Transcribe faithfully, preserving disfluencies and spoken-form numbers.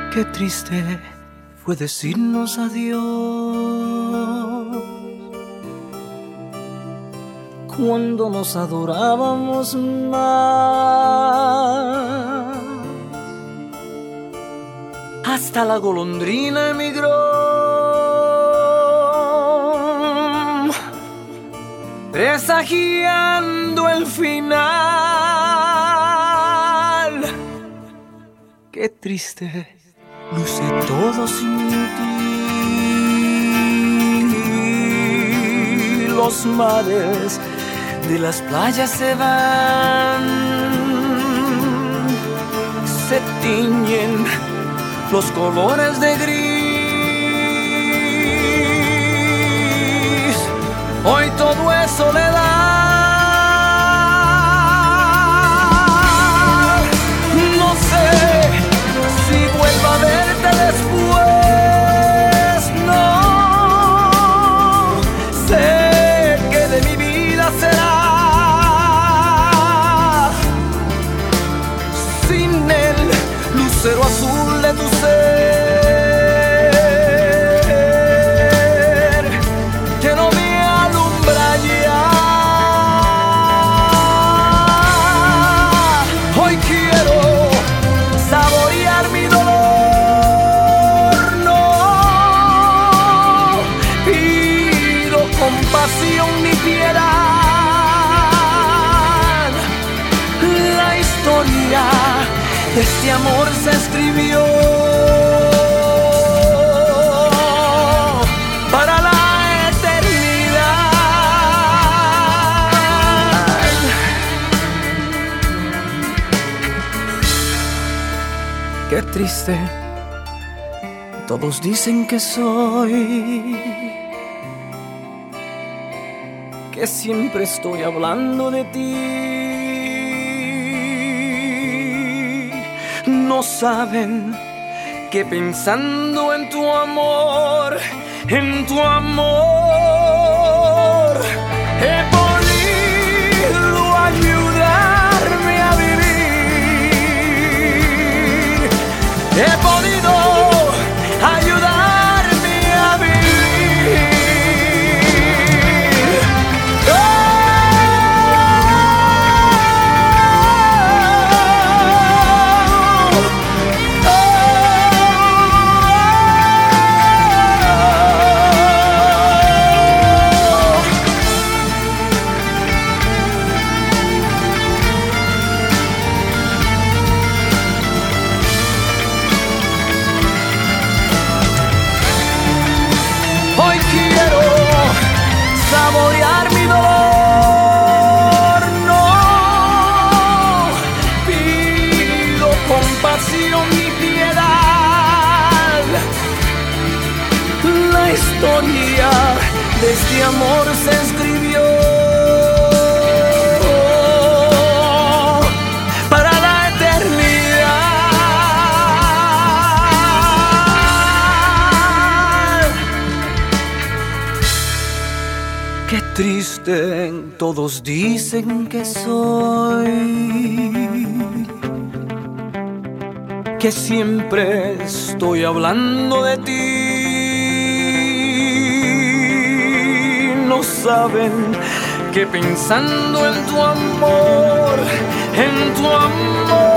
Qué triste fue decirnos adiós cuando nos adorábamos más. Hasta la golondrina emigró, presagiando el final. Qué triste luce todo sin ti. Los mares de las playas se van, se tiñen los colores de gris. Hoy todo es soledad. No sé si vuelvo a verte después, no. Sé que de mi vida será sin el lucero azul de tu ser, que no me alumbra ya. Hoy quiero saborear mi dolor, no pido compasión ni piedad. La historia de este amor se escribió para la eternidad. Qué triste, todos dicen que soy, que siempre estoy hablando de ti. No saben que pensando en tu amor, en tu amor, he podido ayudarme a vivir. He podido ayudarme a vivir. Saborear mi dolor, no pido compasión ni piedad. La historia de este amor se escribió para la eternidad. Qué triste, todos dicen que soy, que siempre estoy hablando de ti. No saben que pensando en tu amor, en tu amor,